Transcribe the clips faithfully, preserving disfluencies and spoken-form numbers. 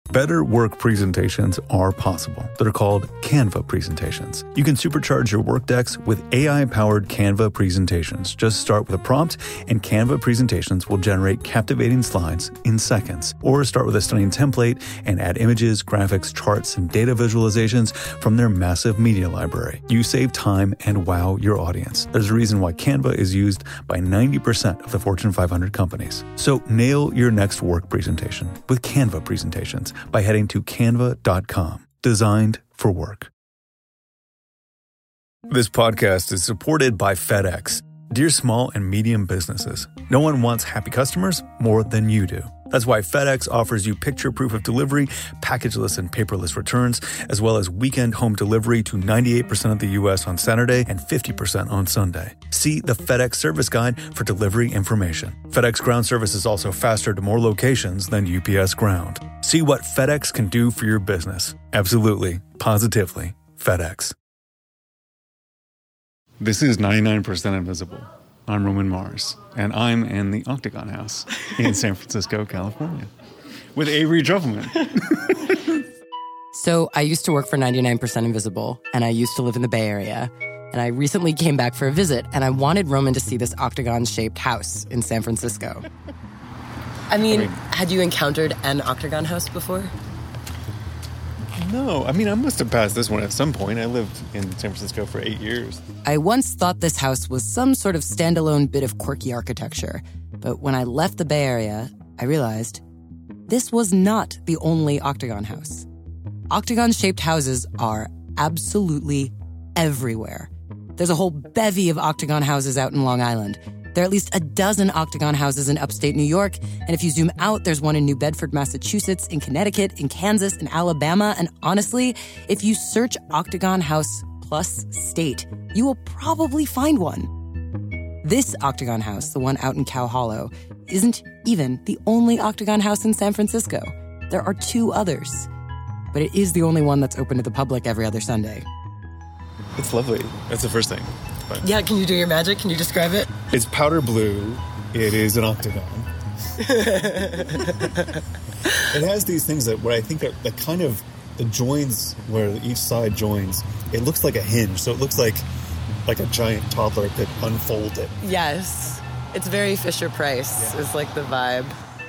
Better work presentations are possible. They're called Canva presentations. You can supercharge your work decks with A I-powered Canva presentations. Just start with a prompt, and Canva presentations will generate captivating slides in seconds. Or start with a stunning template and add images, graphics, charts, and data visualizations from their massive media library. You save time and wow your audience. There's a reason why Canva is used by ninety percent of the Fortune five hundred companies. So nail your next work presentation with Canva presentations by heading to canva dot com. Designed for work. This podcast is supported by FedEx. Dear small and medium businesses, no one wants happy customers more than you do. That's why FedEx offers you picture proof of delivery, packageless and paperless returns, as well as weekend home delivery to ninety-eight percent of the U S on Saturday and fifty percent on Sunday. See the FedEx service guide for delivery information. FedEx Ground service is also faster to more locations than U P S Ground. See what FedEx can do for your business. Absolutely, positively, FedEx. This is ninety-nine percent Invisible. I'm Roman Mars, and I'm in the Octagon House in San Francisco, California, with Avery Trufelman. So I used to work for ninety-nine percent Invisible, and I used to live in the Bay Area. And I recently came back for a visit, and I wanted Roman to see this octagon-shaped house in San Francisco. I mean, I mean, had you encountered an octagon house before? No, I mean, I must have passed this one at some point. I lived in San Francisco for eight years. I once thought this house was some sort of standalone bit of quirky architecture. But when I left the Bay Area, I realized this was not the only octagon house. Octagon-shaped houses are absolutely everywhere. There's a whole bevy of octagon houses out in Long Island. There are at least a dozen octagon houses in upstate New York, and if you zoom out, there's one in New Bedford, Massachusetts, in Connecticut, in Kansas, in Alabama, and honestly, if you search octagon house plus state, you will probably find one. This octagon house, the one out in Cow Hollow, isn't even the only octagon house in San Francisco. There are two others, but it is the only one that's open to the public every other Sunday. It's lovely. That's the first thing. But yeah, can you do your magic? Can you describe it? It's powder blue. It is an octagon. It has these things that where I think that, that kind of the joins where each side joins, it looks like a hinge. So it looks like like a giant toddler could unfold it. Yes. It's very Fisher-Price yeah. is like the vibe.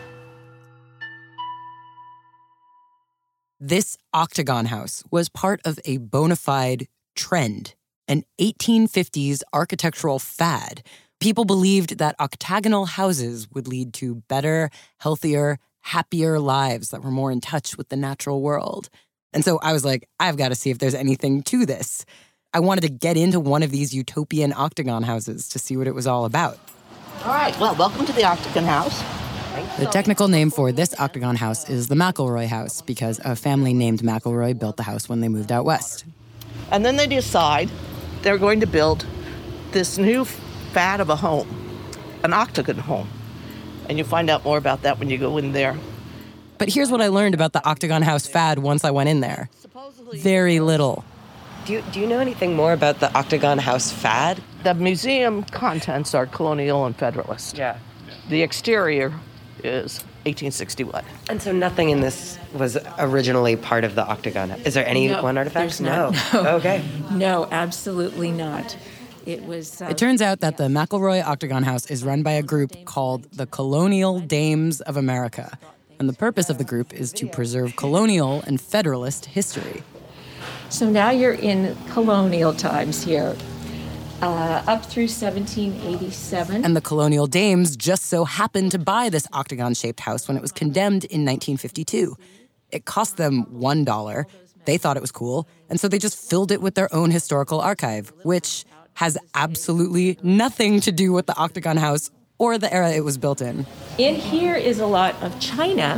This octagon house was part of a bona fide trend. An eighteen fifties architectural fad. People believed that octagonal houses would lead to better, healthier, happier lives that were more in touch with the natural world. And so I was like, I've got to see if there's anything to this. I wanted to get into one of these utopian octagon houses to see what it was all about. All right, well, welcome to the Octagon House. The technical name for this octagon house is the McElroy House because a family named McElroy built the house when they moved out west. And then they decide they're going to build this new fad of a home, an octagon home. And you find out more about that when you go in there. But here's what I learned about the octagon house fad once I went in there. Very little. Do you, do you know anything more about the octagon house fad? The museum contents are colonial and federalist. Yeah. The exterior is eighteen sixty-one. And so nothing in this was originally part of the octagon. Is there any no, one artifact? No. no. Okay. No, absolutely not. It was. Uh, it turns out that the McElroy Octagon House is run by a group called the Colonial Dames of America. And the purpose of the group is to preserve colonial and federalist history. So now you're in colonial times here. Uh, up through seventeen eighty-seven. And the colonial dames just so happened to buy this octagon-shaped house when it was condemned in nineteen fifty-two. It cost them one dollar. They thought it was cool, and so they just filled it with their own historical archive, which has absolutely nothing to do with the octagon house or the era it was built in. In here is a lot of china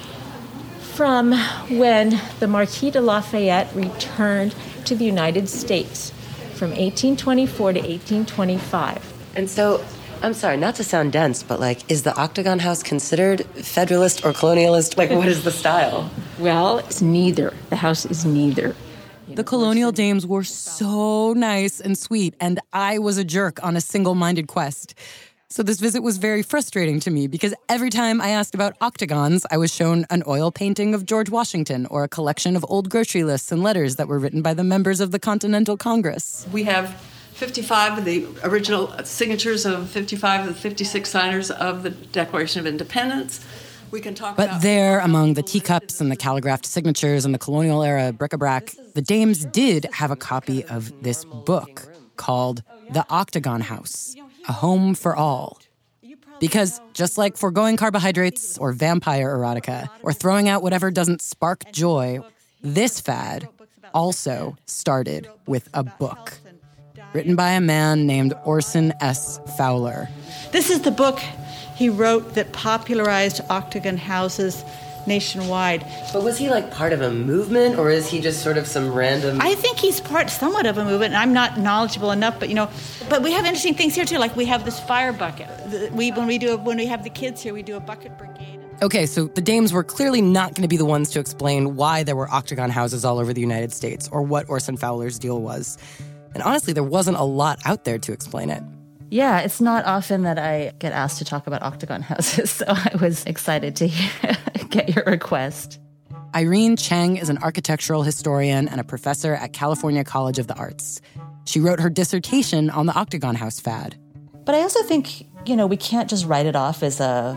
from when the Marquis de Lafayette returned to the United States. From eighteen twenty-four to eighteen twenty-five. And so, I'm sorry, not to sound dense, but like, is the Octagon House considered Federalist or colonialist? Like, what is the style? Well, it's neither. The house is neither. The colonial dames were so nice and sweet, and I was a jerk on a single-minded quest. So this visit was very frustrating to me because every time I asked about octagons, I was shown an oil painting of George Washington or a collection of old grocery lists and letters that were written by the members of the Continental Congress. We have fifty-five of the original signatures of fifty-five of the fifty-six signers of the Declaration of Independence. We can talk but about... there, among the teacups and the calligraphed signatures and the colonial-era bric-a-brac, the dames did have a copy of this book called The Octagon House, A Home for All. Because just like foregoing carbohydrates or vampire erotica or throwing out whatever doesn't spark joy, this fad also started with a book written by a man named Orson S. Fowler. This is the book he wrote that popularized octagon houses nationwide. But was he like part of a movement, or is he just sort of some random... I think he's part somewhat of a movement, and I'm not knowledgeable enough, but you know, but we have interesting things here too, like we have this fire bucket. We when we do when we have the kids here, we do a bucket brigade. Okay, so the dames were clearly not going to be the ones to explain why there were octagon houses all over the United States or what Orson Fowler's deal was. And honestly, there wasn't a lot out there to explain it. Yeah, it's not often that I get asked to talk about octagon houses, so I was excited to hear, get your request. Irene Cheng is an architectural historian and a professor at California College of the Arts. She wrote her dissertation on the octagon house fad. But I also think, you know, we can't just write it off as a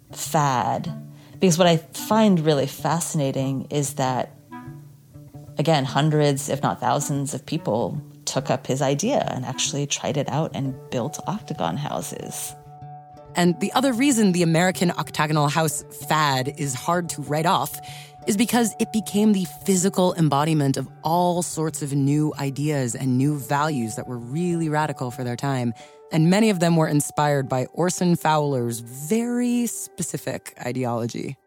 fad, because what I find really fascinating is that, again, hundreds, if not thousands of people took up his idea and actually tried it out and built octagon houses. And the other reason the American octagonal house fad is hard to write off is because it became the physical embodiment of all sorts of new ideas and new values that were really radical for their time. And many of them were inspired by Orson Fowler's very specific ideology.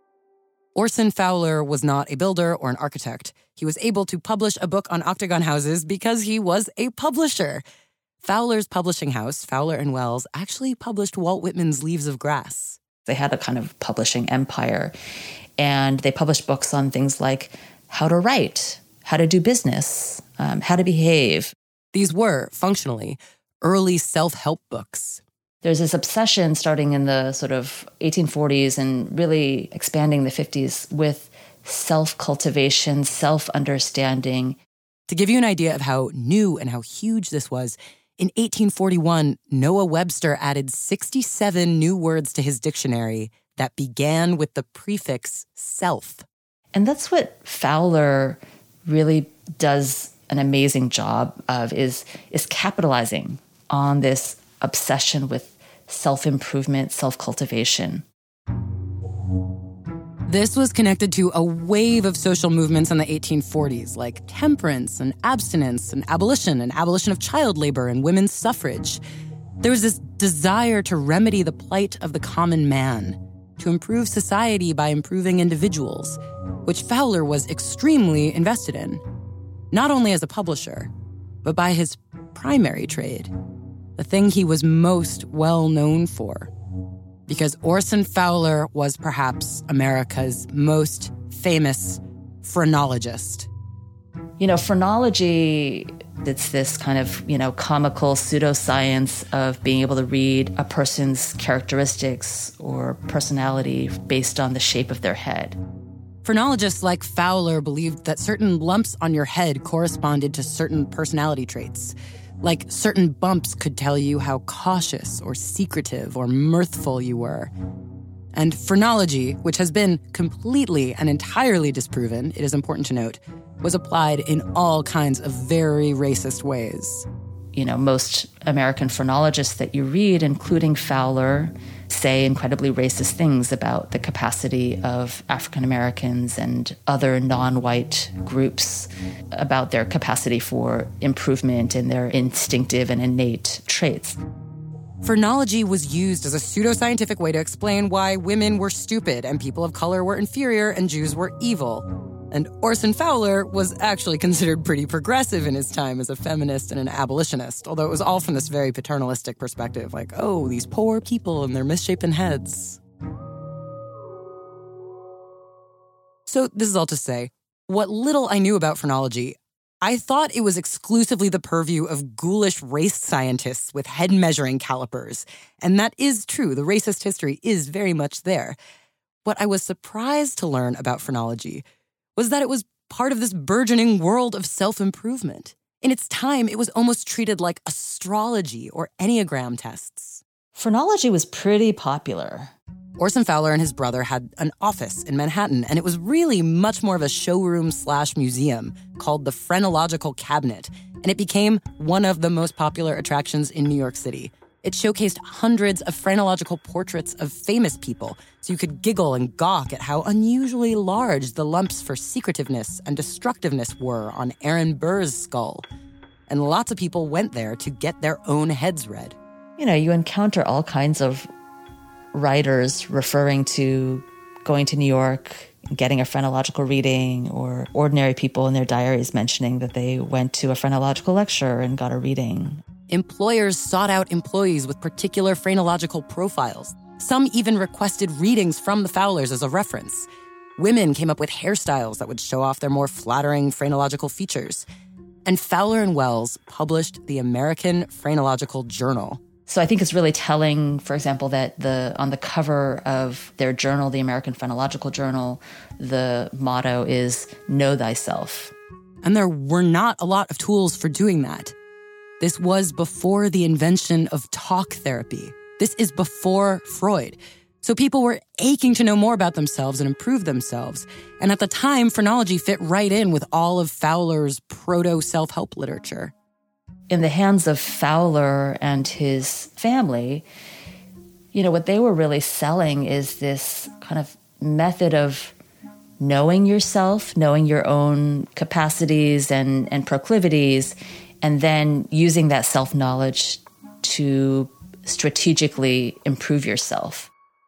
Orson Fowler was not a builder or an architect. He was able to publish a book on octagon houses because he was a publisher. Fowler's publishing house, Fowler and Wells, actually published Walt Whitman's Leaves of Grass. They had a kind of publishing empire, and they published books on things like how to write, how to do business, um, how to behave. These were, functionally, early self-help books. There's this obsession starting in the sort of eighteen forties and really expanding the fifties with self-cultivation, self-understanding. To give you an idea of how new and how huge this was, in eighteen forty-one, Noah Webster added sixty-seven new words to his dictionary that began with the prefix self. And that's what Fowler really does an amazing job of, is, is capitalizing on this obsession with self-improvement, self-cultivation. This was connected to a wave of social movements in the eighteen forties, like temperance and abstinence and abolition and abolition of child labor and women's suffrage. There was this desire to remedy the plight of the common man, to improve society by improving individuals, which Fowler was extremely invested in, not only as a publisher, but by his primary trade, the thing he was most well known for. Because Orson Fowler was perhaps America's most famous phrenologist. You know, phrenology, it's this kind of, you know, comical pseudoscience of being able to read a person's characteristics or personality based on the shape of their head. Phrenologists like Fowler believed that certain lumps on your head corresponded to certain personality traits. Like certain bumps could tell you how cautious or secretive or mirthful you were. And phrenology, which has been completely and entirely disproven, it is important to note, was applied in all kinds of very racist ways. You know, most American phrenologists that you read, including Fowler, say incredibly racist things about the capacity of African Americans and other non-white groups, about their capacity for improvement in their instinctive and innate traits. Phrenology was used as a pseudoscientific way to explain why women were stupid and people of color were inferior and Jews were evil. And Orson Fowler was actually considered pretty progressive in his time as a feminist and an abolitionist, although it was all from this very paternalistic perspective, like, oh, these poor people and their misshapen heads. So this is all to say, what little I knew about phrenology, I thought it was exclusively the purview of ghoulish race scientists with head-measuring calipers. And that is true. The racist history is very much there. What I was surprised to learn about phrenology was that it was part of this burgeoning world of self-improvement. In its time, it was almost treated like astrology or Enneagram tests. Phrenology was pretty popular. Orson Fowler and his brother had an office in Manhattan, and it was really much more of a showroom slash museum called the Phrenological Cabinet, and it became one of the most popular attractions in New York City. It showcased hundreds of phrenological portraits of famous people, so you could giggle and gawk at how unusually large the lumps for secretiveness and destructiveness were on Aaron Burr's skull. And lots of people went there to get their own heads read. You know, you encounter all kinds of writers referring to going to New York, getting a phrenological reading, or ordinary people in their diaries mentioning that they went to a phrenological lecture and got a reading. Employers sought out employees with particular phrenological profiles. Some even requested readings from the Fowlers as a reference. Women came up with hairstyles that would show off their more flattering phrenological features. And Fowler and Wells published the American Phrenological Journal. So I think it's really telling, for example, that the on the cover of their journal, the American Phrenological Journal, the motto is "Know Thyself." And there were not a lot of tools for doing that. This was before the invention of talk therapy. This is before Freud. So people were aching to know more about themselves and improve themselves. And at the time, phrenology fit right in with all of Fowler's proto-self-help literature. In the hands of Fowler and his family, you know, what they were really selling is this kind of method of knowing yourself, knowing your own capacities and, and proclivities, and then using that self-knowledge to strategically improve yourself.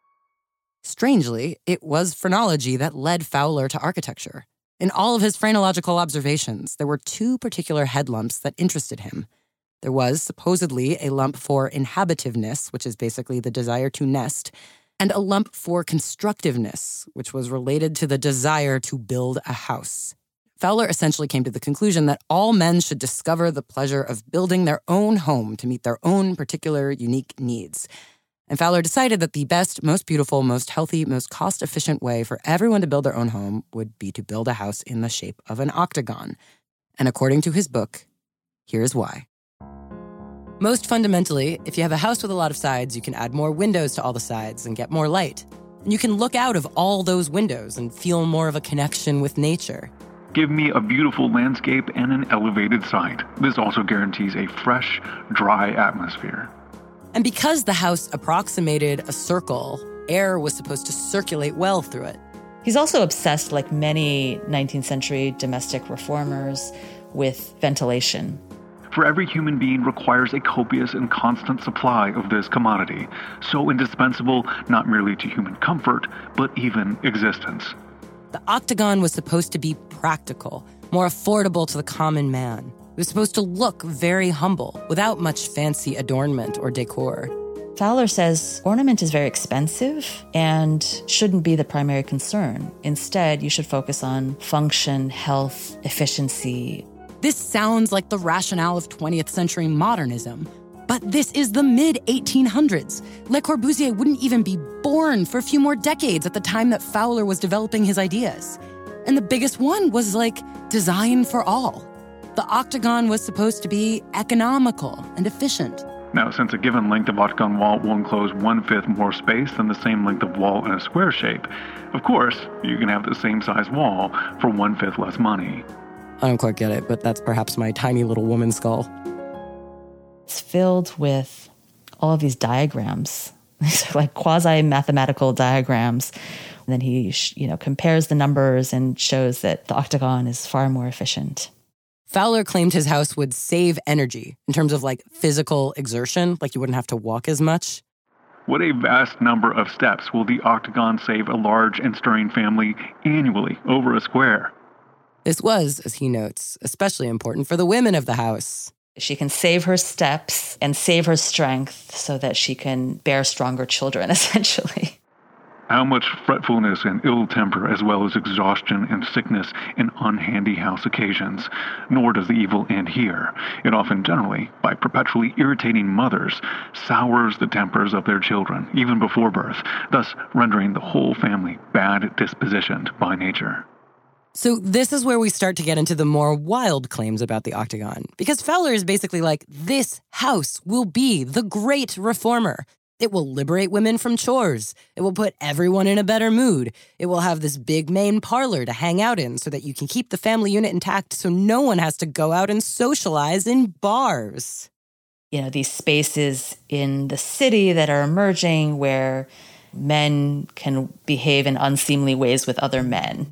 Strangely, it was phrenology that led Fowler to architecture. In all of his phrenological observations, there were two particular head lumps that interested him. There was supposedly a lump for inhabitiveness, which is basically the desire to nest, and a lump for constructiveness, which was related to the desire to build a house. Fowler essentially came to the conclusion that all men should discover the pleasure of building their own home to meet their own particular unique needs. And Fowler decided that the best, most beautiful, most healthy, most cost-efficient way for everyone to build their own home would be to build a house in the shape of an octagon. And according to his book, here's why. Most fundamentally, if you have a house with a lot of sides, you can add more windows to all the sides and get more light. And you can look out of all those windows and feel more of a connection with nature. Give me a beautiful landscape and an elevated site. This also guarantees a fresh, dry atmosphere. And because the house approximated a circle, air was supposed to circulate well through it. He's also obsessed, like many nineteenth century domestic reformers, with ventilation. For every human being requires a copious and constant supply of this commodity, so indispensable not merely to human comfort, but even existence. The octagon was supposed to be practical, more affordable to the common man. It was supposed to look very humble, without much fancy adornment or decor. Fowler says ornament is very expensive and shouldn't be the primary concern. Instead, you should focus on function, health, efficiency. This sounds like the rationale of twentieth century modernism. But this is the mid eighteen hundreds. Le Corbusier wouldn't even be born for a few more decades at the time that Fowler was developing his ideas. And the biggest one was like design for all. The octagon was supposed to be economical and efficient. Now, since a given length of octagon wall will enclose one-fifth more space than the same length of wall in a square shape, of course, you can have the same size wall for one-fifth less money. I don't quite get it, but that's perhaps my tiny little woman skull. It's filled with all of these diagrams, like quasi-mathematical diagrams. And then he, you know, compares the numbers and shows that the octagon is far more efficient. Fowler claimed his house would save energy in terms of like physical exertion, like you wouldn't have to walk as much. What a vast number of steps will the octagon save a large and stirring family annually over a square? This was, as he notes, especially important for the women of the house. She can save her steps and save her strength so that she can bear stronger children, essentially. How much fretfulness and ill temper, as well as exhaustion and sickness in unhandy house occasions. Nor does the evil end here. It often generally, by perpetually irritating mothers, sours the tempers of their children, even before birth, thus rendering the whole family bad dispositioned by nature. So this is where we start to get into the more wild claims about the Octagon, because Fowler is basically like, this house will be the great reformer. It will liberate women from chores. It will put everyone in a better mood. It will have this big main parlor to hang out in so that you can keep the family unit intact so no one has to go out and socialize in bars. You know, these spaces in the city that are emerging where men can behave in unseemly ways with other men.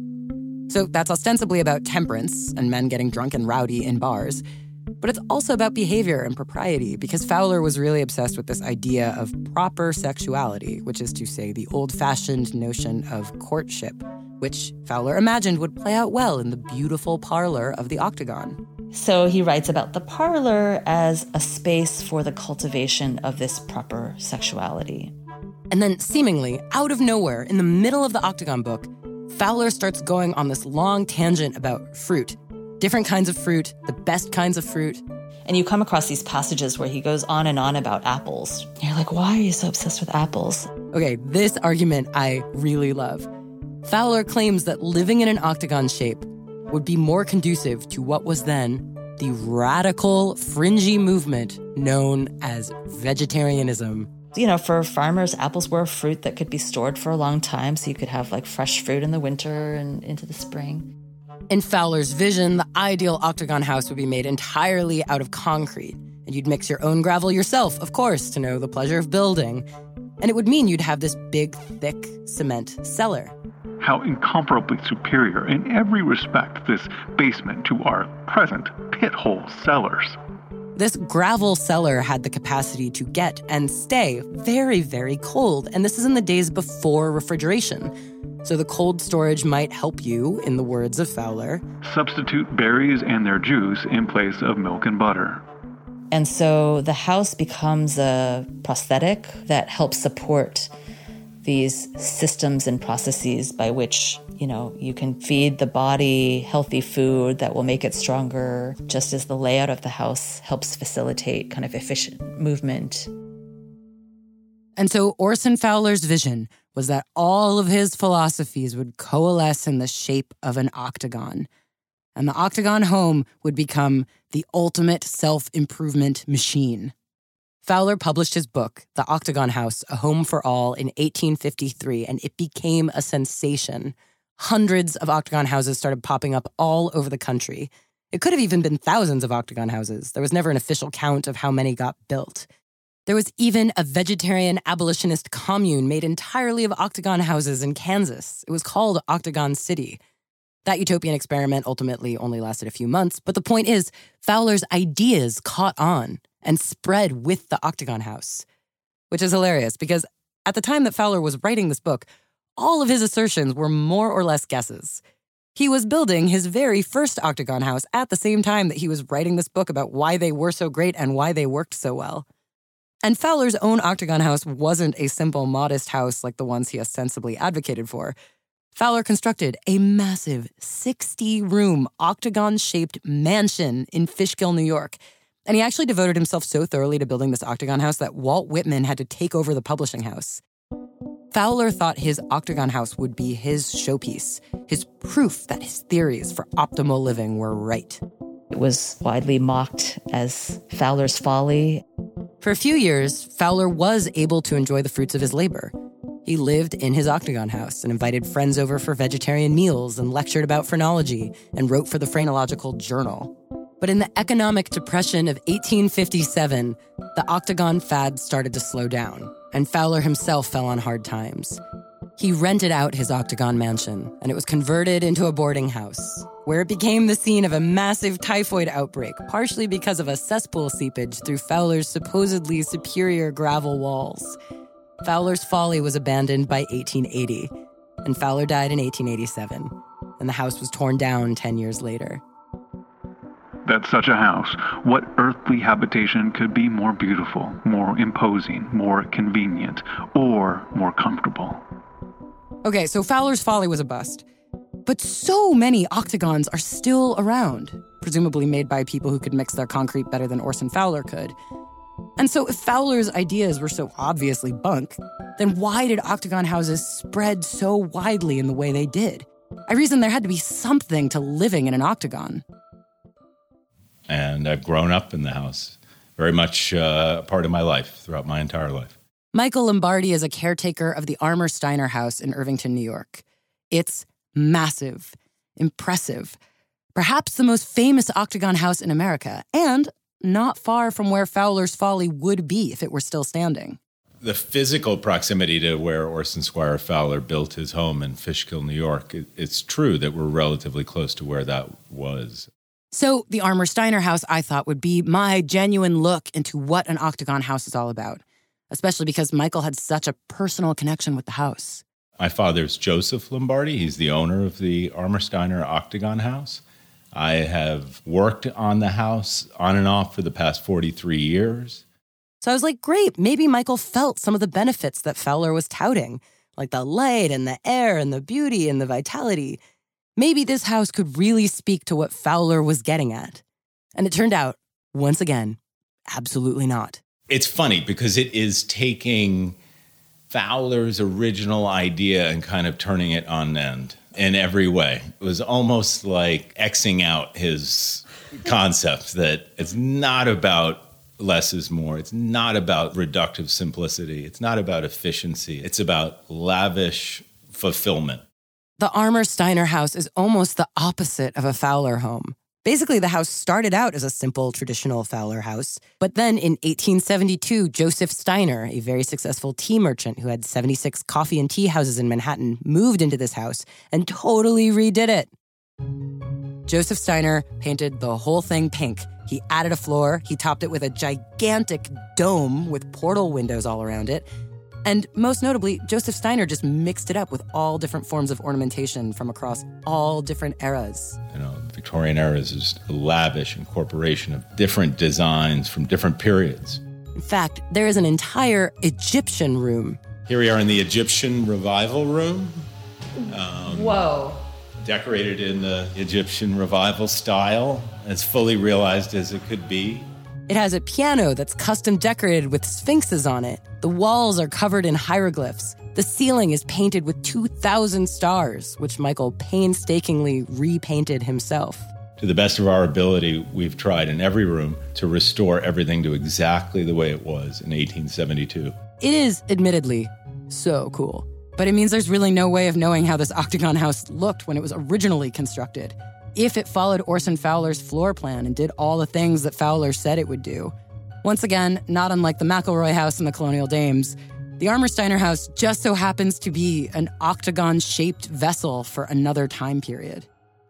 So that's ostensibly about temperance and men getting drunk and rowdy in bars. But it's also about behavior and propriety, because Fowler was really obsessed with this idea of proper sexuality, which is to say the old-fashioned notion of courtship, which Fowler imagined would play out well in the beautiful parlor of the Octagon. So he writes about the parlor as a space for the cultivation of this proper sexuality. And then, seemingly, out of nowhere, in the middle of the Octagon book, Fowler starts going on this long tangent about fruit. Different kinds of fruit, the best kinds of fruit. And you come across these passages where he goes on and on about apples. You're like, why are you so obsessed with apples? Okay, this argument I really love. Fowler claims that living in an octagon shape would be more conducive to what was then the radical, fringy movement known as vegetarianism. You know, for farmers, apples were a fruit that could be stored for a long time, so you could have like fresh fruit in the winter and into the spring. In Fowler's vision, the ideal octagon house would be made entirely out of concrete, and you'd mix your own gravel yourself, of course, to know the pleasure of building. And it would mean you'd have this big, thick cement cellar. How incomparably superior in every respect this basement to our present pit-hole cellars. This gravel cellar had the capacity to get and stay very, very cold, and this is in the days before refrigeration. So the cold storage might help you, in the words of Fowler, substitute berries and their juice in place of milk and butter. And so the house becomes a prosthetic that helps support these systems and processes by which, you know, you can feed the body healthy food that will make it stronger, just as the layout of the house helps facilitate kind of efficient movement. And so Orson Fowler's vision was that all of his philosophies would coalesce in the shape of an octagon. And the octagon home would become the ultimate self-improvement machine. Fowler published his book, The Octagon House, A Home for All, in eighteen fifty-three, and it became a sensation. Hundreds of octagon houses started popping up all over the country. It could have even been thousands of octagon houses. There was never an official count of how many got built. There was even a vegetarian abolitionist commune made entirely of octagon houses in Kansas. It was called Octagon City. That utopian experiment ultimately only lasted a few months, but the point is, Fowler's ideas caught on and spread with the Octagon House, which is hilarious because at the time that Fowler was writing this book, all of his assertions were more or less guesses. He was building his very first Octagon House at the same time that he was writing this book about why they were so great and why they worked so well. And Fowler's own Octagon House wasn't a simple, modest house like the ones he ostensibly advocated for. Fowler constructed a massive sixty-room, octagon-shaped mansion in Fishkill, New York. And he actually devoted himself so thoroughly to building this Octagon House that Walt Whitman had to take over the publishing house. Fowler thought his Octagon House would be his showpiece, his proof that his theories for optimal living were right. It was widely mocked as Fowler's folly. For a few years, Fowler was able to enjoy the fruits of his labor. He lived in his Octagon House and invited friends over for vegetarian meals and lectured about phrenology and wrote for the Phrenological Journal. But in the economic depression of eighteen fifty-seven, the Octagon fad started to slow down, and Fowler himself fell on hard times. He rented out his Octagon mansion, and it was converted into a boarding house, where it became the scene of a massive typhoid outbreak, partially because of a cesspool seepage through Fowler's supposedly superior gravel walls. Fowler's folly was abandoned by eighteen eighty, and Fowler died in eighteen eighty-seven, and the house was torn down ten years later. That such a house, what earthly habitation could be more beautiful, more imposing, more convenient, or more comfortable? Okay, so Fowler's Folly was a bust. But so many octagons are still around, presumably made by people who could mix their concrete better than Orson Fowler could. And so if Fowler's ideas were so obviously bunk, then why did octagon houses spread so widely in the way they did? I reasoned there had to be something to living in an octagon. And I've grown up in the house, very much uh, a part of my life throughout my entire life. Michael Lombardi is a caretaker of the Armour Steiner House in Irvington, New York. It's massive, impressive, perhaps the most famous octagon house in America, and not far from where Fowler's Folly would be if it were still standing. The physical proximity to where Orson Squire Fowler built his home in Fishkill, New York, it, it's true that we're relatively close to where that was. So the Armour Steiner House, I thought, would be my genuine look into what an octagon house is all about, especially because Michael had such a personal connection with the house. My father's Joseph Lombardi. He's the owner of the Armour Steiner Octagon House. I have worked on the house on and off for the past forty-three years. So I was like, great, maybe Michael felt some of the benefits that Fowler was touting, like the light and the air and the beauty and the vitality. Maybe this house could really speak to what Fowler was getting at. And it turned out, once again, absolutely not. It's funny because it is taking Fowler's original idea and kind of turning it on end in every way. It was almost like Xing out his concept that it's not about less is more. It's not about reductive simplicity. It's not about efficiency. It's about lavish fulfillment. The Armour Steiner House is almost the opposite of a Fowler home. Basically, the house started out as a simple, traditional Fowler house. But then in eighteen seventy-two, Joseph Steiner, a very successful tea merchant who had seventy-six coffee and tea houses in Manhattan, moved into this house and totally redid it. Joseph Steiner painted the whole thing pink. He added a floor, he topped it with a gigantic dome with portal windows all around it. And most notably, Joseph Steiner just mixed it up with all different forms of ornamentation from across all different eras. You know, the Victorian era is just a lavish incorporation of different designs from different periods. In fact, there is an entire Egyptian room. Here we are in the Egyptian Revival Room. Um, Whoa. Decorated in the Egyptian Revival style, as fully realized as it could be. It has a piano that's custom decorated with sphinxes on it. The walls are covered in hieroglyphs. The ceiling is painted with two thousand stars, which Michael painstakingly repainted himself. To the best of our ability, we've tried in every room to restore everything to exactly the way it was in eighteen seventy-two. It is, admittedly, so cool. But it means there's really no way of knowing how this octagon house looked when it was originally constructed. If it followed Orson Fowler's floor plan and did all the things that Fowler said it would do. Once again, not unlike the McElroy house and the Colonial Dames, the Armour Steiner house just so happens to be an octagon-shaped vessel for another time period.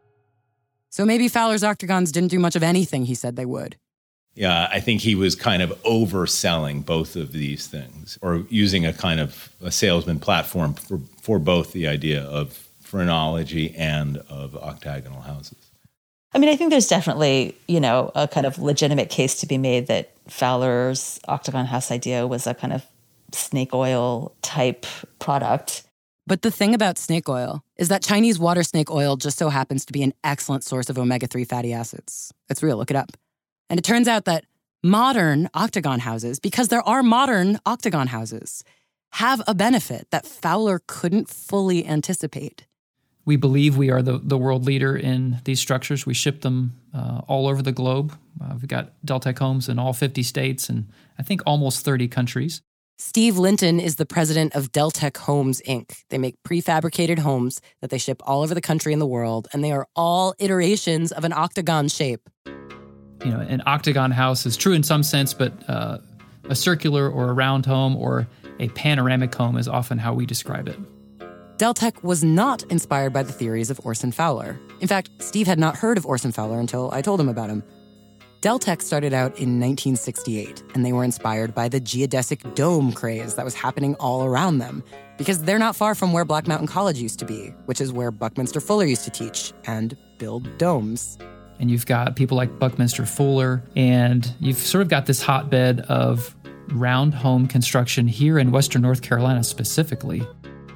So maybe Fowler's octagons didn't do much of anything he said they would. Yeah, I think he was kind of overselling both of these things, or using a kind of a salesman platform for, for both the idea of phrenology and of octagonal houses. I mean, I think there's definitely, you know, a kind of legitimate case to be made that Fowler's octagon house idea was a kind of snake oil type product. But the thing about snake oil is that Chinese water snake oil just so happens to be an excellent source of omega three fatty acids. It's real, look it up. And it turns out that modern octagon houses, because there are modern octagon houses, have a benefit that Fowler couldn't fully anticipate. We believe we are the, the world leader in these structures. We ship them uh, all over the globe. Uh, we've got Deltec homes in all fifty states and I think almost thirty countries. Steve Linton is the president of Deltec Homes, Incorporated. They make prefabricated homes that they ship all over the country and the world, and they are all iterations of an octagon shape. You know, an octagon house is true in some sense, but uh, a circular or a round home or a panoramic home is often how we describe it. Deltec was not inspired by the theories of Orson Fowler. In fact, Steve had not heard of Orson Fowler until I told him about him. Deltec started out in nineteen sixty-eight, and they were inspired by the geodesic dome craze that was happening all around them, because they're not far from where Black Mountain College used to be, which is where Buckminster Fuller used to teach and build domes. And you've got people like Buckminster Fuller, and you've sort of got this hotbed of round home construction here in Western North Carolina specifically.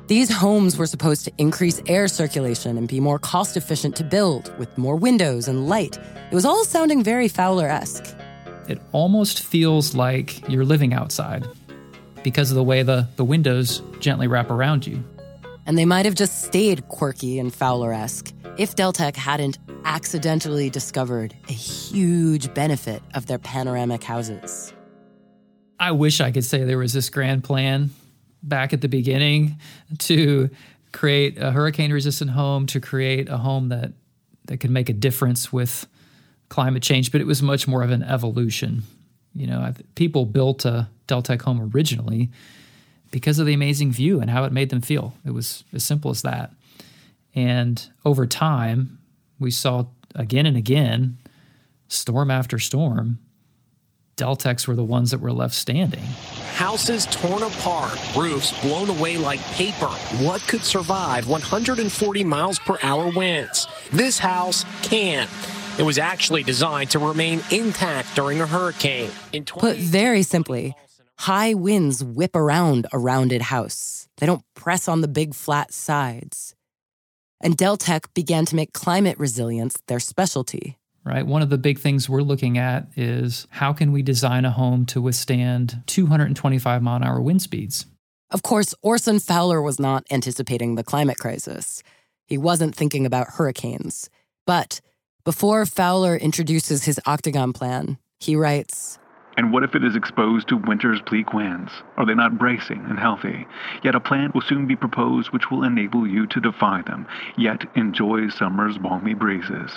These homes were supposed to increase air circulation and be more cost-efficient to build, with more windows and light. It was all sounding very Fowler-esque. It almost feels like you're living outside because of the way the, the windows gently wrap around you. And they might have just stayed quirky and Fowler-esque if Deltek hadn't accidentally discovered a huge benefit of their panoramic houses. I wish I could say there was this grand plan back at the beginning to create a hurricane-resistant home, to create a home that, that could make a difference with climate change, but it was much more of an evolution. You know, I th- people built a Deltek home originally because of the amazing view and how it made them feel. It was as simple as that. And over time, we saw again and again, storm after storm, Delteks were the ones that were left standing. Houses torn apart, roofs blown away like paper. What could survive one hundred forty miles per hour winds? This house can. It was actually designed to remain intact during a hurricane. In Put very simply, high winds whip around a rounded house. They don't press on the big flat sides. And Deltek began to make climate resilience their specialty. Right? One of the big things we're looking at is how can we design a home to withstand two hundred twenty-five mile an hour wind speeds? Of course, Orson Fowler was not anticipating the climate crisis. He wasn't thinking about hurricanes. But before Fowler introduces his Octagon plan, he writes, "And what if it is exposed to winter's bleak winds? Are they not bracing and healthy? Yet a plan will soon be proposed which will enable you to defy them, yet enjoy summer's balmy breezes."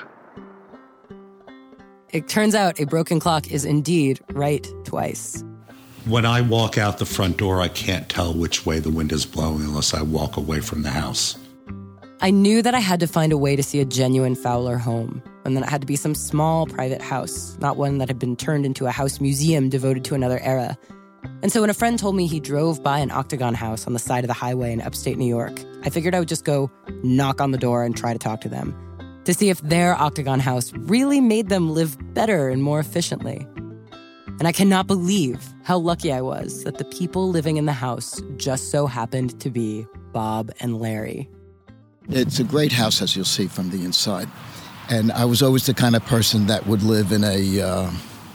It turns out a broken clock is indeed right twice. When I walk out the front door, I can't tell which way the wind is blowing unless I walk away from the house. I knew that I had to find a way to see a genuine Fowler home, and that it had to be some small private house, not one that had been turned into a house museum devoted to another era. And so when a friend told me he drove by an Octagon house on the side of the highway in upstate New York, I figured I would just go knock on the door and try to talk to them, to see if their Octagon house really made them live better and more efficiently. And I cannot believe how lucky I was that the people living in the house just so happened to be Bob and Larry. It's a great house, as you'll see from the inside. And I was always the kind of person that would live in a uh,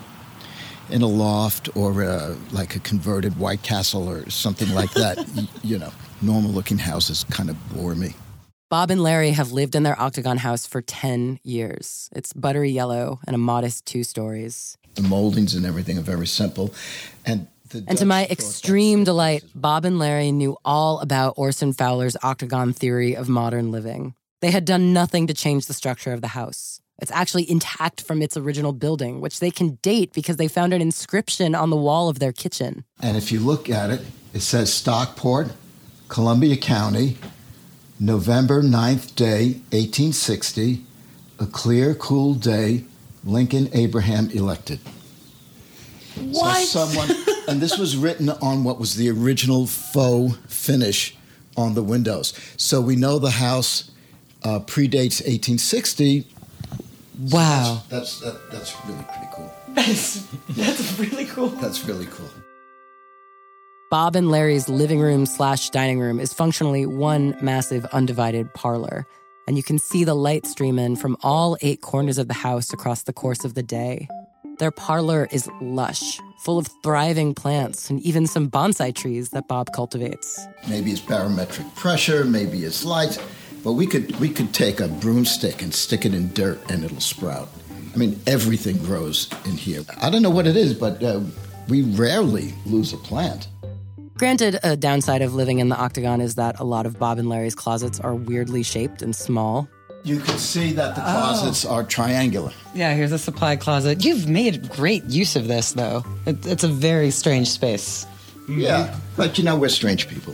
in a loft or a, like a converted White Castle or something like that. y- you know, normal-looking houses kind of bore me. Bob and Larry have lived in their Octagon house for ten years. It's buttery yellow and a modest two stories. The moldings and everything are very simple. And the And to my extreme delight, Bob and Larry knew all about Orson Fowler's Octagon theory of modern living. They had done nothing to change the structure of the house. It's actually intact from its original building, which they can date because they found an inscription on the wall of their kitchen. And if you look at it, it says Stockport, Columbia County, November ninth day, eighteen sixty, a clear, cool day, Lincoln Abraham elected. What? So someone, and this was written on what was the original faux finish on the windows. So we know the house uh, predates eighteen sixty. Wow. So that's, that's, that, that's really pretty cool. That's, that's really cool. That's really cool. Bob and Larry's living room slash dining room is functionally one massive undivided parlor, and you can see the light stream in from all eight corners of the house across the course of the day. Their parlor is lush, full of thriving plants and even some bonsai trees that Bob cultivates. Maybe it's barometric pressure, maybe it's light, but we could we could take a broomstick and stick it in dirt and it'll sprout. I mean, everything grows in here. I don't know what it is, but uh, we rarely lose a plant. Granted, a downside of living in the Octagon is that a lot of Bob and Larry's closets are weirdly shaped and small. You can see that the closets oh. are triangular. Yeah, here's a supply closet. You've made great use of this, though. It, it's a very strange space. Yeah, but you know, we're strange people.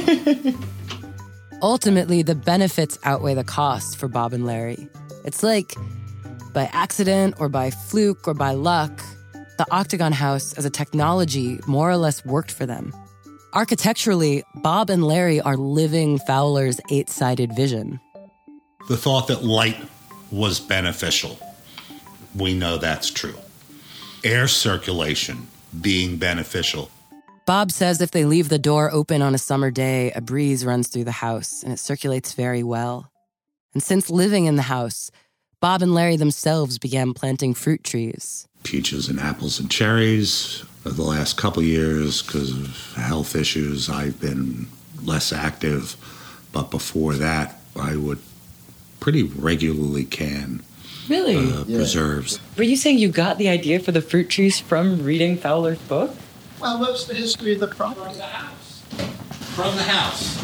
Ultimately, the benefits outweigh the costs for Bob and Larry. It's like, by accident or by fluke or by luck, the Octagon house as a technology more or less worked for them. Architecturally, Bob and Larry are living Fowler's eight-sided vision. The thought that light was beneficial, we know that's true. Air circulation being beneficial. Bob says if they leave the door open on a summer day, a breeze runs through the house and it circulates very well. And since living in the house, Bob and Larry themselves began planting fruit trees. Peaches and apples and cherries. For the last couple years, because of health issues, I've been less active. But before that, I would pretty regularly can Really? uh, Yeah. preserves. Were you saying you got the idea for the fruit trees from reading Fowler's book? Well, what's the history of the property? From the house.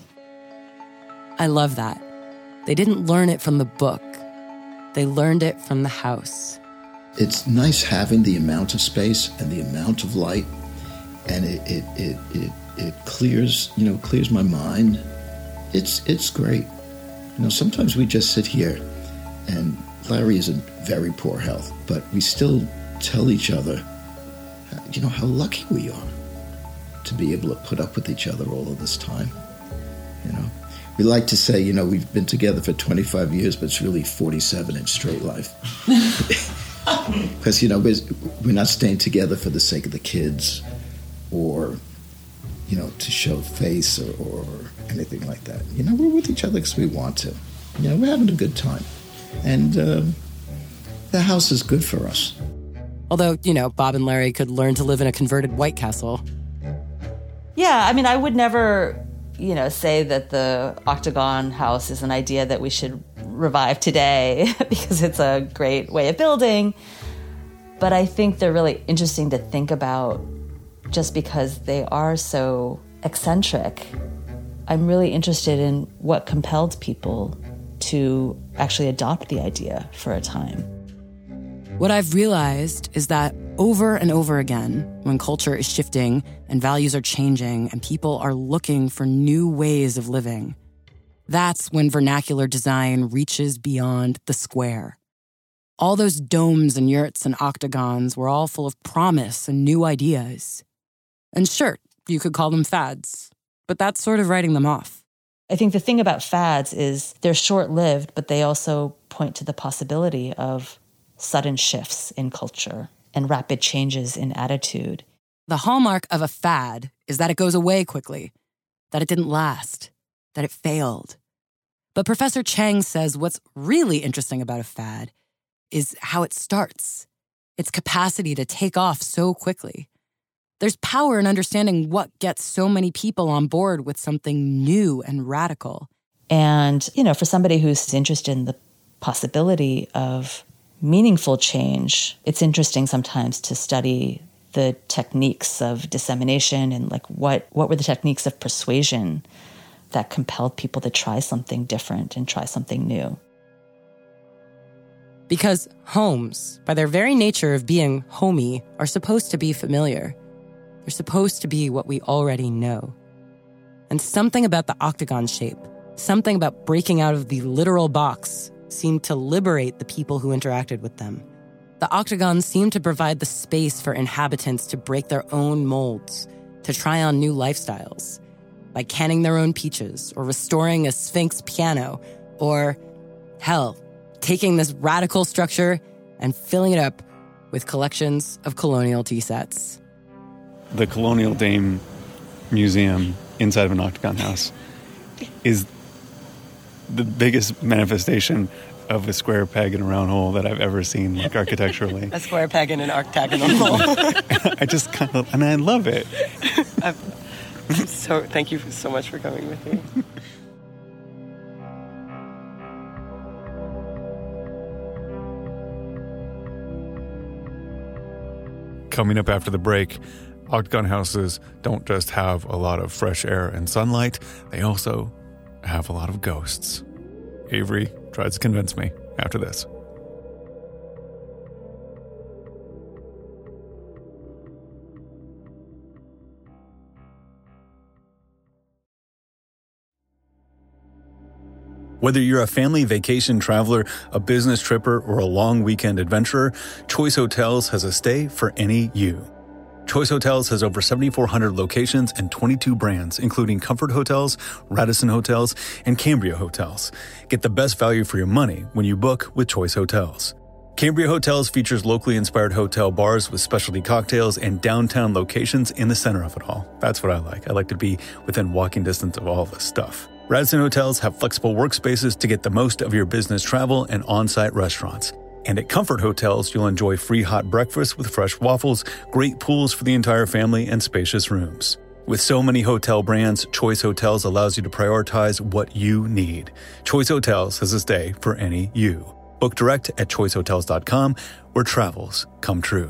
I love that. They didn't learn it from the book. They learned it from the house. It's nice having the amount of space and the amount of light, and it it it it, it clears you know clears my mind. It's it's great. You know, sometimes we just sit here, and Larry is in very poor health, but we still tell each other, you know, how lucky we are to be able to put up with each other all of this time. You know, we like to say, you know, we've been together for twenty-five years, but it's really forty-seven in straight life. Because, you know, we're, we're not staying together for the sake of the kids or, you know, to show face or, or anything like that. You know, we're with each other because we want to. You know, we're having a good time. And uh, the house is good for us. Although, you know, Bob and Larry could learn to live in a converted White Castle. Yeah, I mean, I would never, you know, say that the Octagon house is an idea that we should revive today because it's a great way of building. But I think they're really interesting to think about just because they are so eccentric. I'm really interested in what compelled people to actually adopt the idea for a time. What I've realized is that over and over again, when culture is shifting and values are changing and people are looking for new ways of living, that's when vernacular design reaches beyond the square. All those domes and yurts and octagons were all full of promise and new ideas. And sure, you could call them fads, but that's sort of writing them off. I think the thing about fads is they're short-lived, but they also point to the possibility of sudden shifts in culture and rapid changes in attitude. The hallmark of a fad is that it goes away quickly, that it didn't last, that it failed. But Professor Chang says what's really interesting about a fad is how it starts, its capacity to take off so quickly. There's power in understanding what gets so many people on board with something new and radical. And, you know, for somebody who's interested in the possibility of meaningful change, it's interesting sometimes to study the techniques of dissemination and like what, what were the techniques of persuasion that compelled people to try something different and try something new. Because homes, by their very nature of being homey, are supposed to be familiar. They're supposed to be what we already know. And something about the octagon shape, something about breaking out of the literal box, seemed to liberate the people who interacted with them. The octagon seemed to provide the space for inhabitants to break their own molds, to try on new lifestyles, like canning their own peaches or restoring a Sphinx piano, or, hell, taking this radical structure and filling it up with collections of colonial tea sets. The Colonial Dame Museum inside of an octagon house is the biggest manifestation of a square peg in a round hole that I've ever seen, like architecturally. A square peg in an octagonal hole. I just kind of, and I love it. So thank you so much for coming with me. Coming up after the break, octagon houses don't just have a lot of fresh air and sunlight, they also have a lot of ghosts. Avery tries to convince me after this. Whether you're a family vacation traveler, a business tripper, or a long weekend adventurer, Choice Hotels has a stay for any you. Choice Hotels has over seventy-four hundred locations and twenty-two brands, including Comfort Hotels, Radisson Hotels, and Cambria Hotels. Get the best value for your money when you book with Choice Hotels. Cambria Hotels features locally inspired hotel bars with specialty cocktails and downtown locations in the center of it all. That's what I like. I like to be within walking distance of all this stuff. Radisson Hotels have flexible workspaces to get the most of your business travel and on-site restaurants. And at Comfort Hotels, you'll enjoy free hot breakfast with fresh waffles, great pools for the entire family, and spacious rooms. With so many hotel brands, Choice Hotels allows you to prioritize what you need. Choice Hotels has a stay for any you. Book direct at choice hotels dot com, where travels come true.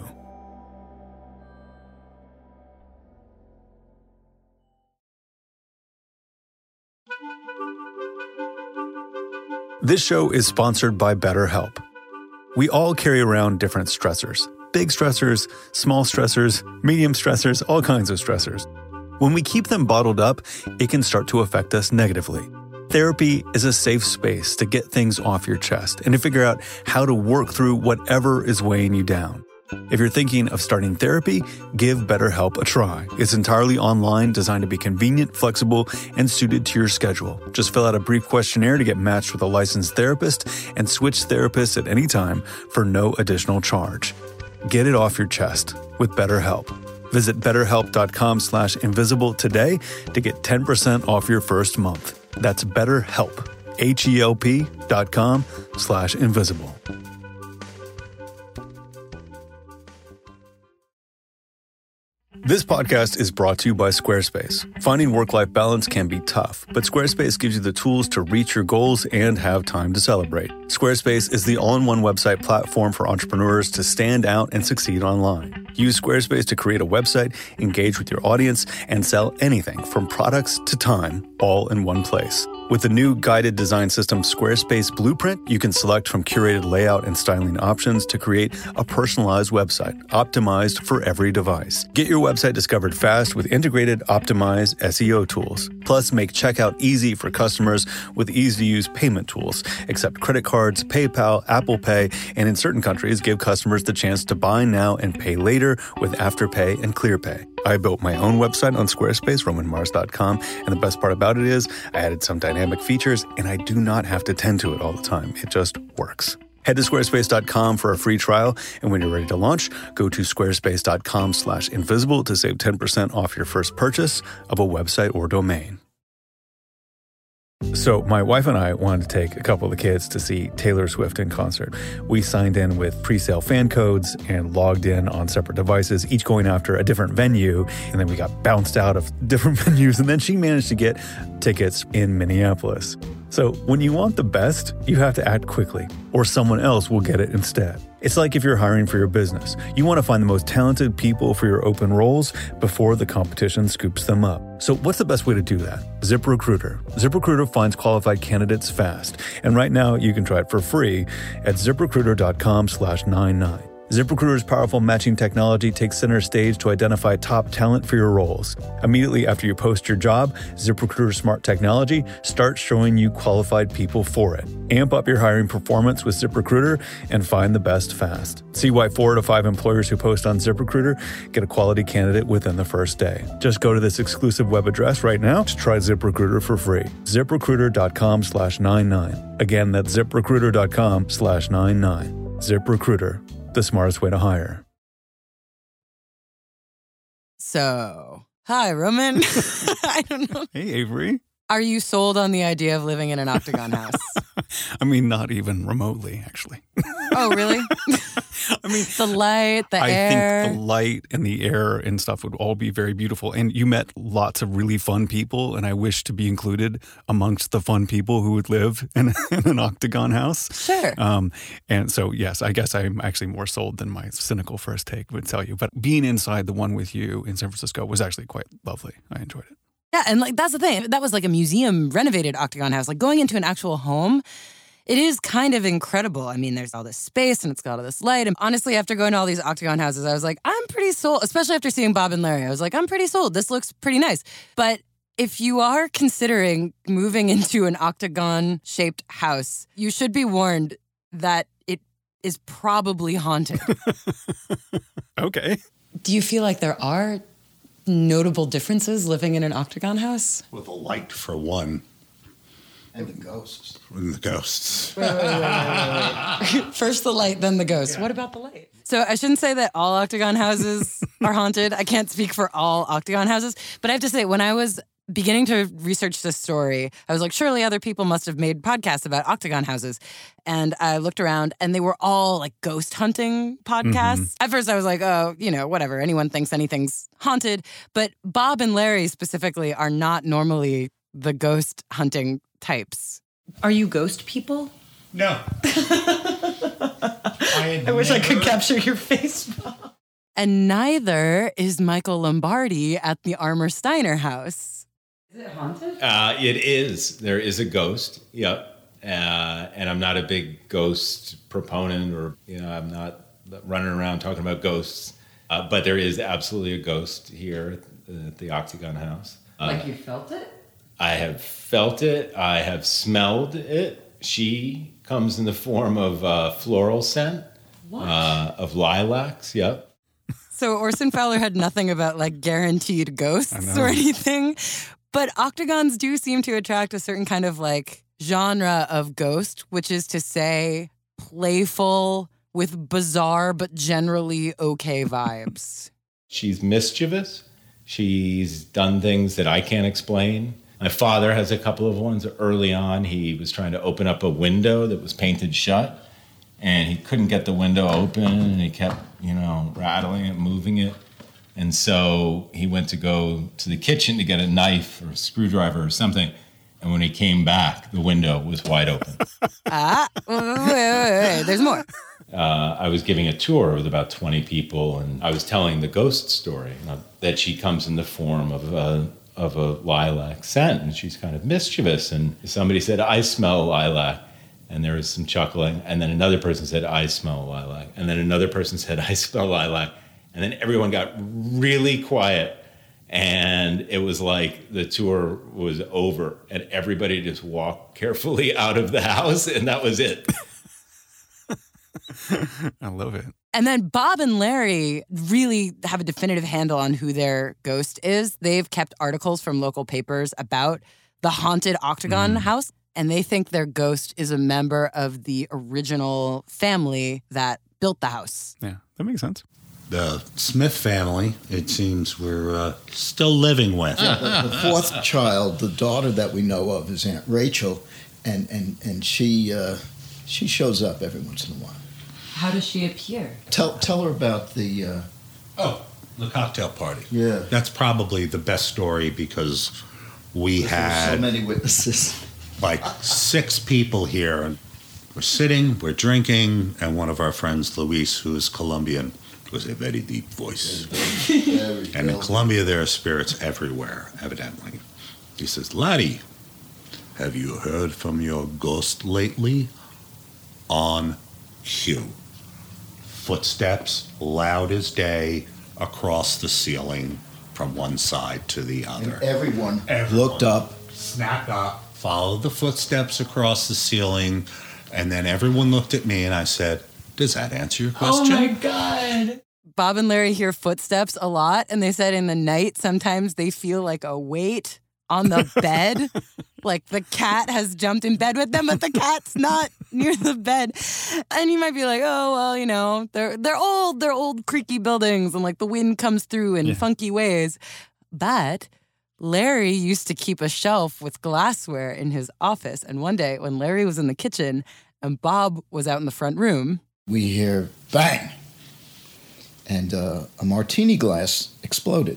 This show is sponsored by BetterHelp. We all carry around different stressors. Big stressors, small stressors, medium stressors, all kinds of stressors. When we keep them bottled up, it can start to affect us negatively. Therapy is a safe space to get things off your chest and to figure out how to work through whatever is weighing you down. If you're thinking of starting therapy, give BetterHelp a try. It's entirely online, designed to be convenient, flexible, and suited to your schedule. Just fill out a brief questionnaire to get matched with a licensed therapist and switch therapists at any time for no additional charge. Get it off your chest with BetterHelp. Visit betterhelp.com slash invisible today to get ten percent off your first month. That's BetterHelp, H-E-L-P dot com slash invisible. This podcast is brought to you by Squarespace. Finding work-life balance can be tough, but Squarespace gives you the tools to reach your goals and have time to celebrate. Squarespace is the all-in-one website platform for entrepreneurs to stand out and succeed online. Use Squarespace to create a website, engage with your audience, and sell anything from products to time, all in one place. With the new guided design system Squarespace Blueprint, you can select from curated layout and styling options to create a personalized website, optimized for every device. Get your website discovered fast with integrated, optimized S E O tools. Plus, make checkout easy for customers with easy-to-use payment tools. Accept credit cards, PayPal, Apple Pay, and in certain countries, give customers the chance to buy now and pay later with Afterpay and ClearPay. I built my own website on Squarespace, roman mars dot com, and the best part about it is I added some dynamic features, and I do not have to tend to it all the time. It just works. Head to squarespace dot com for a free trial, and when you're ready to launch, go to squarespace dot com slash invisible to save ten percent off your first purchase of a website or domain. So my wife and I wanted to take a couple of the kids to see Taylor Swift in concert. We signed in with pre-sale fan codes and logged in on separate devices, each going after a different venue. And then we got bounced out of different venues. And then she managed to get tickets in Minneapolis. So when you want the best, you have to act quickly, or someone else will get it instead. It's like if you're hiring for your business. You want to find the most talented people for your open roles before the competition scoops them up. So what's the best way to do that? ZipRecruiter. ZipRecruiter finds qualified candidates fast. And right now you can try it for free at ZipRecruiter.com slash 99. ZipRecruiter's powerful matching technology takes center stage to identify top talent for your roles. Immediately after you post your job, ZipRecruiter's smart technology starts showing you qualified people for it. Amp up your hiring performance with ZipRecruiter and find the best fast. See why four out of five employers who post on ZipRecruiter get a quality candidate within the first day. Just go to this exclusive web address right now to try ZipRecruiter for free. ZipRecruiter.com slash 99. Again, that's ZipRecruiter.com slash 99. ZipRecruiter. The smartest way to hire. So, hi, Roman. I don't know. Hey, Avery. Are you sold on the idea of living in an octagon house? I mean, not even remotely, actually. Oh, really? I mean, the light, the I air. I think the light and the air and stuff would all be very beautiful. And you met lots of really fun people, and I wish to be included amongst the fun people who would live in, in an octagon house. Sure. Um, and so, yes, I guess I'm actually more sold than my cynical first take would tell you. But being inside the one with you in San Francisco was actually quite lovely. I enjoyed it. Yeah, and like that's the thing. That was like a museum renovated octagon house. Like going into an actual home, it is kind of incredible. I mean, there's all this space and it's got all this light. And honestly, after going to all these octagon houses, I was like, I'm pretty sold, especially after seeing Bob and Larry. I was like, I'm pretty sold. This looks pretty nice. But if you are considering moving into an octagon-shaped house, you should be warned that it is probably haunted. Okay. Do you feel like there are notable differences living in an octagon house? Well, the light, for one. And the ghosts. And the ghosts. Wait, wait, wait, wait, wait. First the light, then the ghost. What about the light? So I shouldn't say that all Octagon houses are haunted. I can't speak for all Octagon houses, but I have to say, when I was beginning to research this story, I was like, surely other people must have made podcasts about Octagon houses. And I looked around and they were all like ghost hunting podcasts. Mm-hmm. At first I was like, oh, you know, whatever. Anyone thinks anything's haunted. But Bob and Larry specifically are not normally the ghost hunting types. Are you ghost people? No. I, I wish never... I could capture your face, Bob. And neither is Michael Lombardi at the Armour Steiner house. Is it haunted? Uh, it is. There is a ghost. Yep. Uh, and I'm not a big ghost proponent, or you know, I'm not running around talking about ghosts. Uh, but there is absolutely a ghost here at the Octagon House. Uh, like you felt it? I have felt it. I have smelled it. She comes in the form of uh, floral scent. What? Uh, of lilacs. Yep. So Orson Fowler had nothing about like guaranteed ghosts or anything. But octagons do seem to attract a certain kind of like genre of ghost, which is to say playful with bizarre but generally okay vibes. She's mischievous. She's done things that I can't explain. My father has a couple of ones. Early on, he was trying to open up a window that was painted shut, and he couldn't get the window open, and he kept, you know, rattling it, moving it. And so he went to go to the kitchen to get a knife or a screwdriver or something. And when he came back, the window was wide open. Ah, wait, wait, wait, wait. There's more. Uh, I was giving a tour with about twenty people, and I was telling the ghost story, uh, that she comes in the form of a, of a lilac scent, and she's kind of mischievous. And somebody said, I smell lilac. And there was some chuckling. And then another person said, I smell lilac. And then another person said, I smell lilac. And then everyone got really quiet. And it was like the tour was over. And everybody just walked carefully out of the house. And that was it. I love it. And then Bob and Larry really have a definitive handle on who their ghost is. They've kept articles from local papers about the haunted Octagon mm. house. And they think their ghost is a member of the original family that built the house. Yeah, that makes sense. The Smith family, it seems we're uh, still living with. The, the fourth child, the daughter that we know of, is Aunt Rachel, and and and she uh, she shows up every once in a while. How does she appear? Tell tell her about the. Uh, oh, the cocktail party. Yeah, that's probably the best story because we there had so many witnesses. Like six people here, and we're sitting, we're drinking, and one of our friends, Luis, who is Colombian, was a very deep voice. Very and in Colombia, there are spirits everywhere, evidently. He says, Laddie, have you heard from your ghost lately? On cue. Footsteps, loud as day, across the ceiling from one side to the other. And everyone, everyone looked up, snapped up, followed the footsteps across the ceiling, and then everyone looked at me and I said, does that answer your question? Oh my God. Bob and Larry hear footsteps a lot, and they said in the night sometimes they feel like a weight on the bed. Like the cat has jumped in bed with them, but the cat's not near the bed. And you might be like, oh, well, you know, they're they're old, they're old creaky buildings, and like the wind comes through in yeah. funky ways. But Larry used to keep a shelf with glassware in his office. And one day when Larry was in the kitchen and Bob was out in the front room, we hear bang. And uh, a martini glass exploded.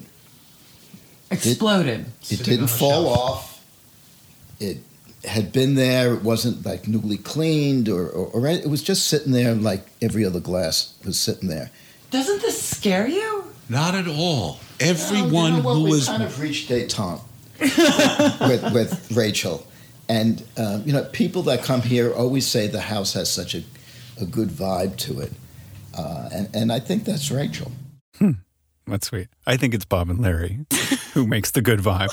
Exploded. It, it didn't fall shelf. off. It had been there. It wasn't like newly cleaned or, or, or it was just sitting there like every other glass was sitting there. Doesn't this scare you? Not at all. Everyone well, you know who we was... We kind of reached détente with, with Rachel. And, uh, you know, people that come here always say the house has such a, a good vibe to it. Uh, and, and I think that's Rachel. Hmm. That's sweet. I think it's Bob and Larry who makes the good vibe.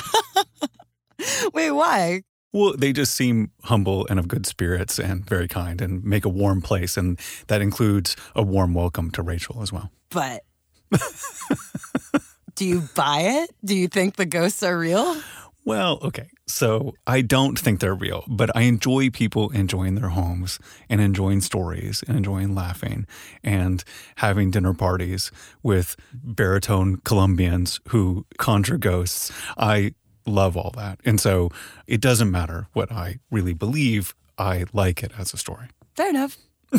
Wait, why? Well, they just seem humble and of good spirits and very kind and make a warm place. And that includes a warm welcome to Rachel as well. But do you buy it? Do you think the ghosts are real? Well, okay. So I don't think they're real, but I enjoy people enjoying their homes and enjoying stories and enjoying laughing and having dinner parties with baritone Colombians who conjure ghosts. I love all that. And so it doesn't matter what I really believe. I like it as a story. Fair enough.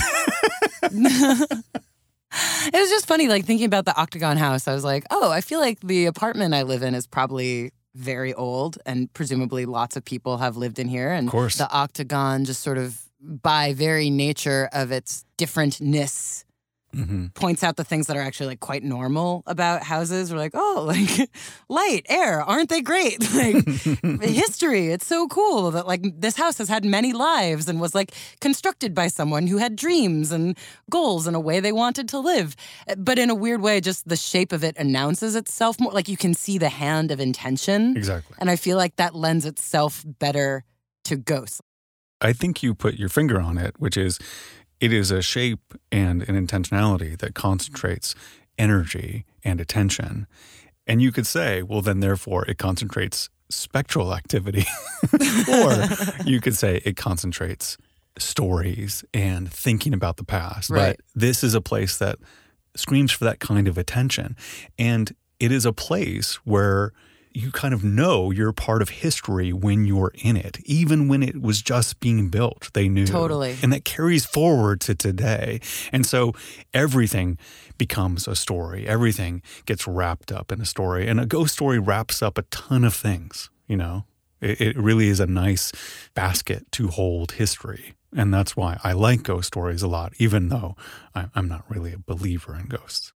It was just funny, like thinking about the Octagon House. I was like, oh, I feel like the apartment I live in is probably very old, and presumably lots of people have lived in here. And of course, the Octagon, just sort of by very nature of its differentness, mm-hmm. points out the things that are actually like quite normal about houses. We're like, oh, like light, air, aren't they great? Like history, it's so cool that like this house has had many lives and was like constructed by someone who had dreams and goals and a way they wanted to live. But in a weird way, just the shape of it announces itself more. Like you can see the hand of intention. Exactly. And I feel like that lends itself better to ghosts. I think you put your finger on it, which is it is a shape and an intentionality that concentrates energy and attention. And you could say, well, then therefore it concentrates spectral activity. Or you could say it concentrates stories and thinking about the past. Right. But this is a place that screams for that kind of attention. And it is a place where you kind of know you're part of history when you're in it. Even when it was just being built, they knew. Totally. And that carries forward to today. And so everything becomes a story. Everything gets wrapped up in a story. And a ghost story wraps up a ton of things, you know? It, it really is a nice basket to hold history. And that's why I like ghost stories a lot, even though I, I'm not really a believer in ghosts.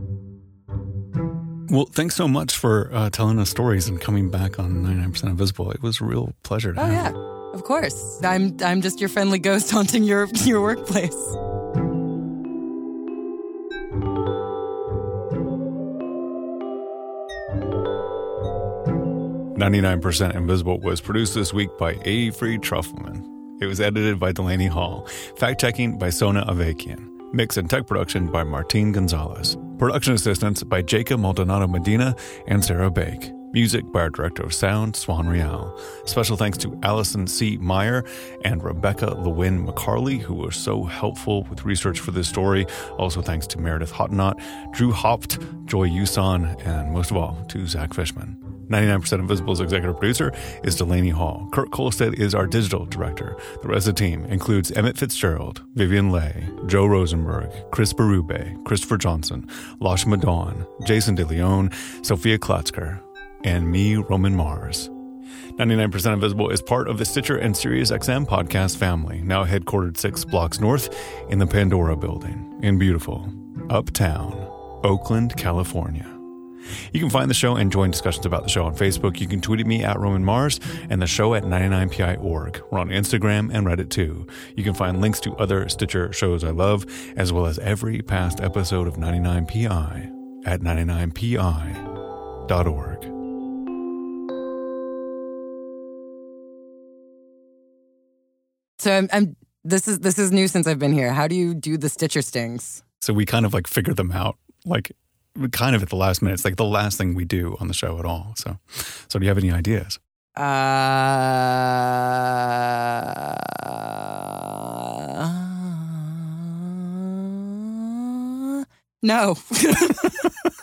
Well, thanks so much for uh, telling us stories and coming back on ninety-nine percent Invisible. It was a real pleasure to oh, have yeah. you. Of course. I'm I'm just your friendly ghost haunting your, your workplace. ninety-nine percent Invisible was produced this week by Avery Trufelman. It was edited by Delaney Hall. Fact-checking by Sona Avakian. Mix and tech production by Martin Gonzalez. Production assistance by Jacob Maldonado Medina and Sarah Bake. Music by our director of sound, Swan Real. Special thanks to Allison C. Meyer and Rebecca Lewin McCarley, who were so helpful with research for this story. Also thanks to Meredith Hottenot, Drew Haupt, Joy Uson, and most of all, to Zach Fishman. ninety-nine percent Invisible's executive producer is Delaney Hall. Kurt Kolstad is our digital director. The rest of the team includes Emmett Fitzgerald, Vivian Leigh, Joe Rosenberg, Chris Berube, Christopher Johnson, Lashma Dawn, Jason DeLeon, Sophia Klatzker, and me, Roman Mars. ninety-nine percent Invisible is part of the Stitcher and SiriusXM podcast family, now headquartered six blocks north in the Pandora building in beautiful Uptown, Oakland, California. You can find the show and join discussions about the show on Facebook. You can tweet at me at Roman Mars and the show at ninety-nine P I dot org. We're on Instagram and Reddit too. You can find links to other Stitcher shows I love, as well as every past episode of ninety-nine P I at ninety-nine P I dot org. So I'm, I'm this is this is new since I've been here. How do you do the Stitcher stings? So we kind of like figured them out, like kind of at the last minute. It's like the last thing we do on the show at all. So, so do you have any ideas? Uh, no.